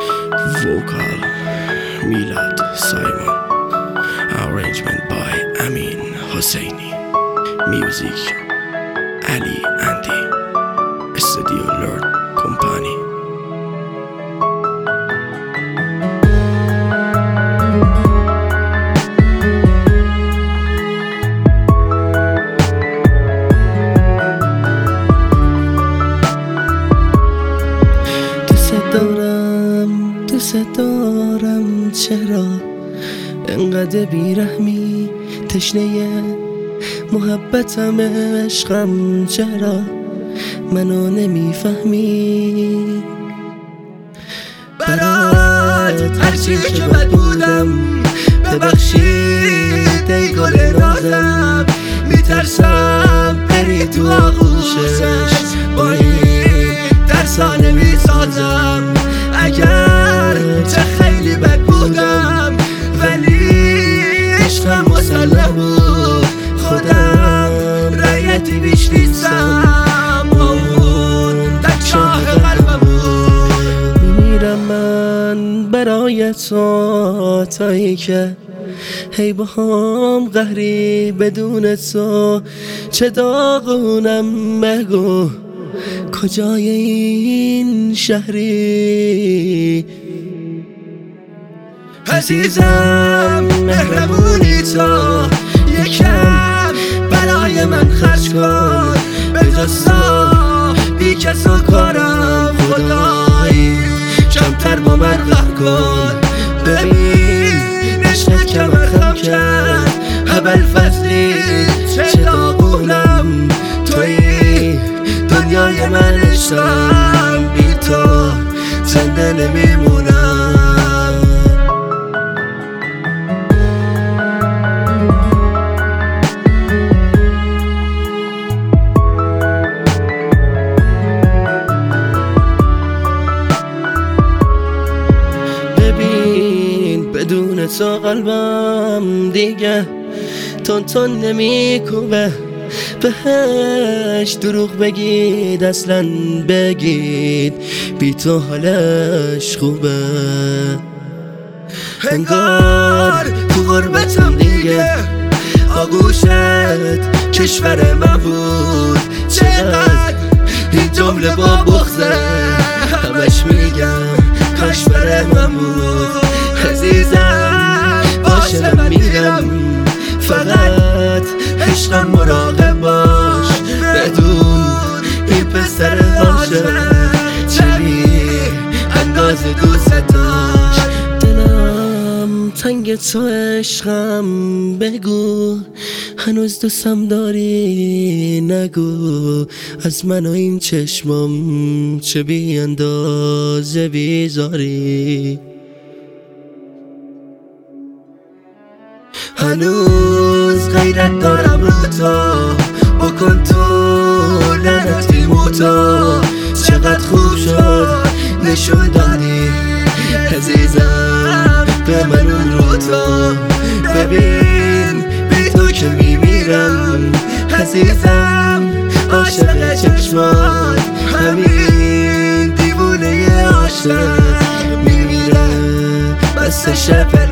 Vocal Milad Simon. Arrangement by Amin Hosseini. Music Ali Andy. Studio Lord Company. دوست دارم چرا انقدر بیرحمی، تشنه محبتم، عشقم، چرا منو نمیفهمی؟ برات هرچی که بد بودم ببخشید ای گل نازم، میترسم بری تو آغوشش، با این ترسا نمیسازم. اگر چه خیلی بد بودم ولی عشقم مسلم بود، خودم رایتی بیش نیستم، اون در چاه قلبم بود. میمیرم من برای تو تایی که هی با هم قهری بدون تو، چه داغونم مگو کجای این شهری؟ عزیزم مهربونی تو یکم برای من خرج کن، به جستا بی کس و کارم خدایی کمتر با من قهر کن. ببین عشقت کمر خم کرد، هبل فضلی چه داغونم، توی دنیای من عشقم، بی تو زنده نمیمونم. ببین بدون تو قلبم دیگه تون نمیکوبه، بهش دروغ بگید اصلا بگید بی تو حالش خوبه. انگار تو غربتم دیگه آغوشت کشور من بود، چقدر این جمله با بغضه همش میگم کشور من بود. عزیزم باشه من میرم، فقط عشقم مراقب باش، بدون این پسر باشه چلی انداز دوست داشت. دلم تنگ تو عشقم، بگو هنوز دوستم داری، نگو از من و این چشمم چه بی اندازه بیزاری. هنوز غیرت دارم رو تو، بکن تو لعنتی موتا، چقدر خوب شد نشون دادی عزیزم به من اون رو تو. ببین بی تو که میمیرم عزیزم، عاشق چشمات، همین دیوونه عاشق میمیره بس شب